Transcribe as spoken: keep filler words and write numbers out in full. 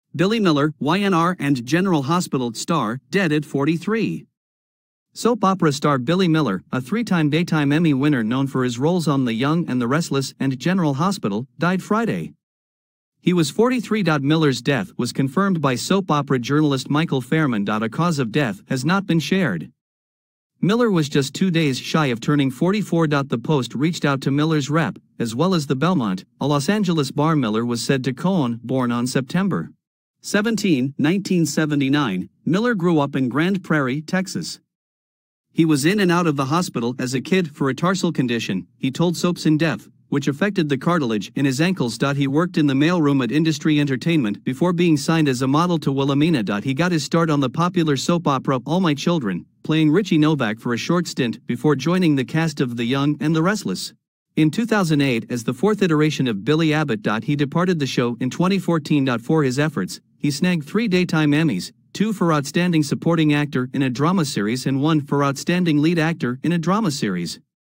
Billy Miller, Y N R and General Hospital star, dead at forty-three. Soap opera star Billy Miller, a three-time Daytime Emmy winner known for his roles on The Young and the Restless and General Hospital, died Friday. He was forty-three. Miller's death was confirmed by soap opera journalist Michael Fairman. A cause of death has not been shared. Miller was just two days shy of turning forty-four. The Post reached out to Miller's rep, as well as the Belmont, a Los Angeles bar. Miller was said to co-own, born on September seventeenth, nineteen seventy-nine, Miller grew up in Grand Prairie, Texas. He was in and out of the hospital as a kid for a tarsal condition, he told Soaps in Depth, which affected the cartilage in his ankles. He worked in the mailroom at Industry Entertainment before being signed as a model to Wilhelmina. He got his start on the popular soap opera All My Children, playing Richie Novak for a short stint before joining the cast of The Young and the Restless. In two thousand eight, as the fourth iteration of Billy Abbott. He departed the show in twenty fourteen. For his efforts, he snagged three Daytime Emmys, two for Outstanding Supporting Actor in a Drama Series and one for Outstanding Lead Actor in a Drama Series.